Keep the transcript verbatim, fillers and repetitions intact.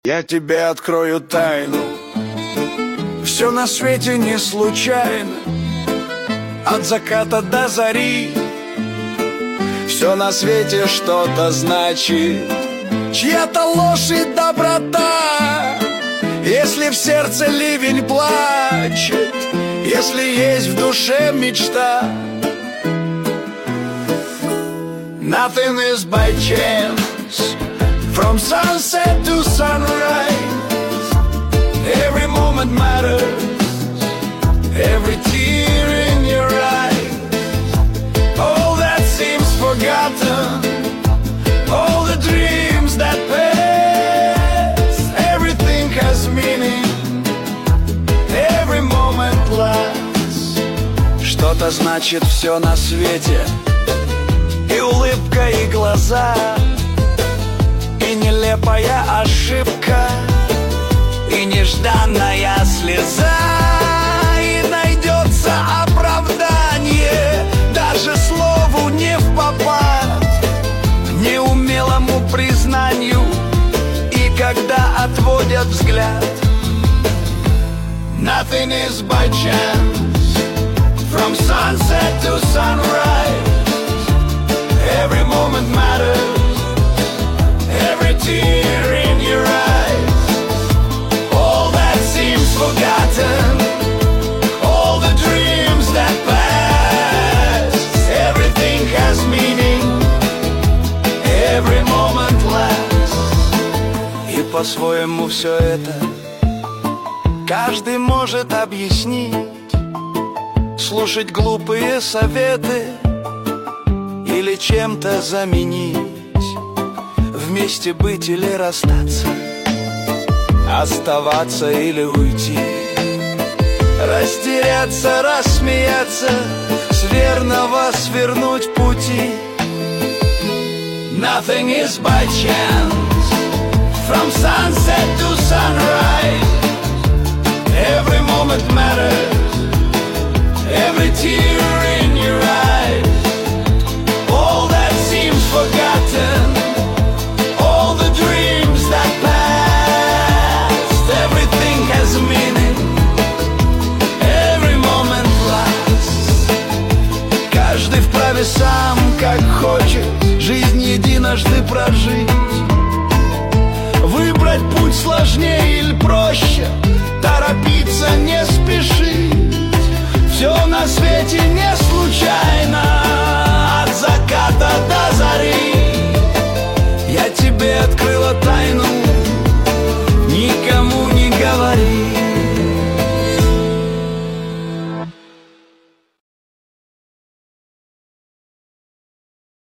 Я тебе открою тайну. Все на свете не случайно, от заката до зари. Все на свете что-то значит, чья-то ложь и доброта. Если в сердце ливень плачет, если есть в душе мечта. Nothing is by chance, from sunset to sunrise. Every moment matters, every tear in your eyes. All that seems forgotten, all the dreams that pass. Everything has meaning, every moment lasts. Что-то значит все на свете, и улыбка, и глаза, и нелепая ошибка, и нежданная слеза. И найдется оправдание даже слову не впопад, неумелому признанию, и когда отводят взгляд. Nothing is by chance, from sunset to sunrise. Every moment matters, every tear in your eyes. All that seems forgotten, all the dreams that pass. Everything has meaning, every moment lasts. И по-своему все это каждый может объяснить. Слушать глупые советы или чем-то заменить, вместе быть или расстаться, оставаться или уйти, растеряться, рассмеяться, с верного свернуть пути. Nothing is by chance, from sunset to sunrise. Every moment matters, every tear in your eyes. All that seems forgotten, all the dreams that passed. Everything has meaning, every moment lasts. Каждый вправе сам, как хочет, жизнь единожды прожить. Выбрать путь сложнее или проще, торопиться, не спешить. Все на свете не случайно.